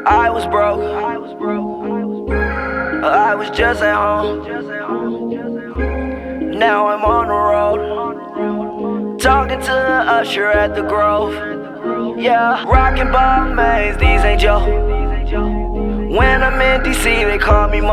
I was broke. I was just at home. Now I'm on the road, talking to the usher at the Grove. Yeah, rockin' Bob Mays, these ain't Joe. When I'm in DC, they call me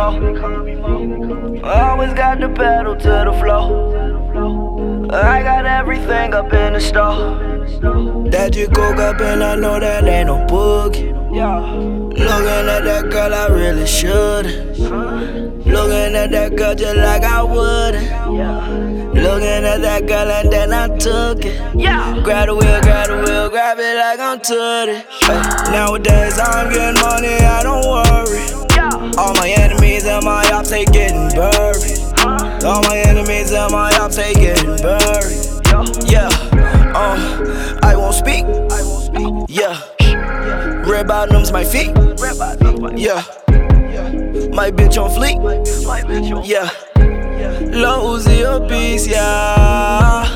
Mo. Always got the pedal to the floor. I got everything up in the store. That you coke up and I know that ain't no boogie. Looking at that girl, I really shouldn't. Looking at that girl just like I wouldn't. Looking at that girl and then I took it. Grab the wheel, grab it like I'm Tootie. Nowadays I'm getting money, I don't worry. All my enemies and my ops, they getting buried. All my enemies and my ops, they getting buried. Yeah, I won't speak. Yeah, red bottoms my feet. Yeah, my bitch on fleek. Yeah, Lil Uzi a beast. Yeah,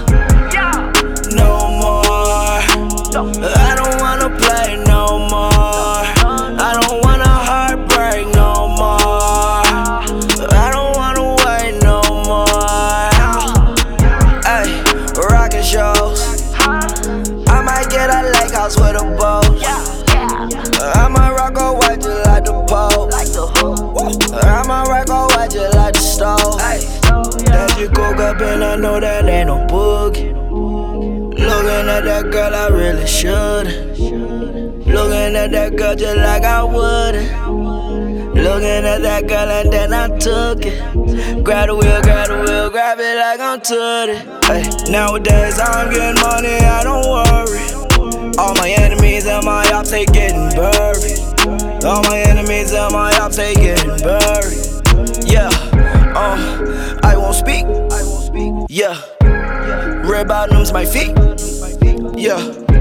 no more. I don't wanna play no more. I don't wanna heartbreak no more. I don't wanna wait no more. Ay, rockin' shows. I might get a lake house with a boat. I might rock a white just like the pole. I might rock a white just like the stove. That you coke up and I know that ain't no boogie. Looking at that girl, I really shouldn't. Looking at that girl just like I wouldn't. Looking at that girl and then I took it. Grab the wheel, grab it like I'm Tootie. Nowadays I'm getting money, I don't worry. All my enemies and my ops, they getting buried. All my enemies and my ops, they getting buried. Yeah, I won't speak. Yeah, red bottoms my feet. Yeah,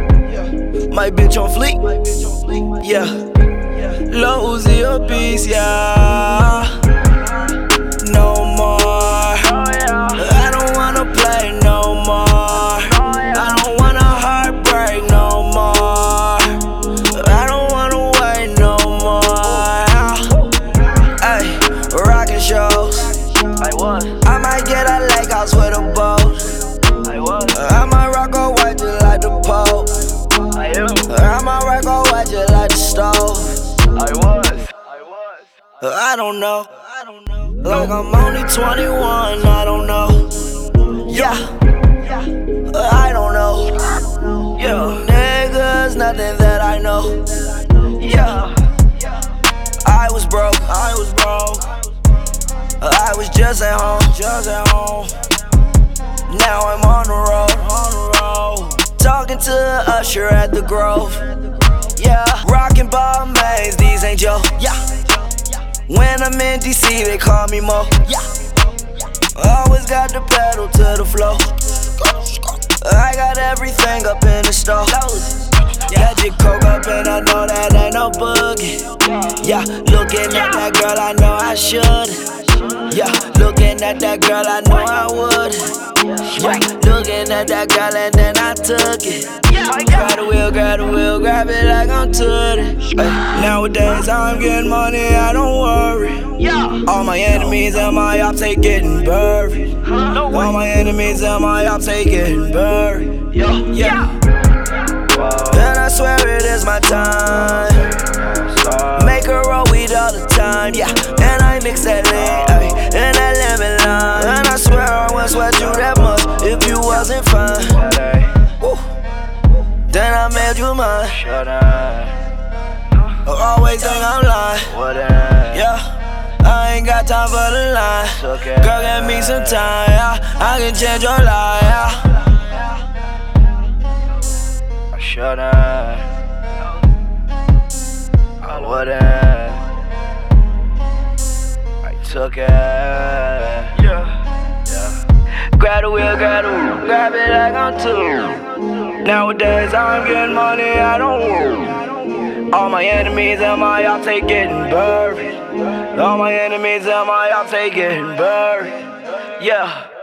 my bitch on fleek. Yeah, Lil Uzi a beast. Yeah, no more. I don't wanna play no more. I don't wanna heartbreak no more. I don't wanna wait no more. Ay, rockin' shows. I might get a lake house with a boat. I might rock a white just like the pole. I might rock a white just like the stove. I don't know. Like I'm only 21, I don't know. Yeah, I don't know. Yeah, niggas, nothing that I know. Yeah, I was broke. I was just at home. Now I'm on the road, talking to the usher at the Grove. Yeah, rockin' Bob Mays, these ain't Joe. Yeah, when I'm in DC, they call me Mo. Yeah, always got the pedal to the floor. I got everything up in the store. Got your coke up and I know that ain't no boogie. Yeah, looking at that girl, I know I should. Yeah, looking at that girl, I know I would. Yeah, looking at that girl and then I took it. Grab the wheel, grab it like I'm Tootie. Nowadays I'm getting money, I don't worry. All my enemies and my ops, they getting buried. All my enemies and my ops, they getting buried. Yeah, and I swear it is my time. Make her roll weed all the time, yeah. And I mix that lean, and that lemon lime. And I swear I wouldn't sweat you that much if you wasn't fine. Woo. Then I made you mine. Always think I'm lying. Yeah, I ain't got time for the line. Girl, give me some time, yeah. I can change your life, yeah. I wouldn't. I took it. Yeah. Grab the wheel, grab it like I'm Tootie. Nowadays I'm getting money, I don't worry. All my enemies and my ops, they getting buried. All my enemies and my ops, they getting buried. Yeah.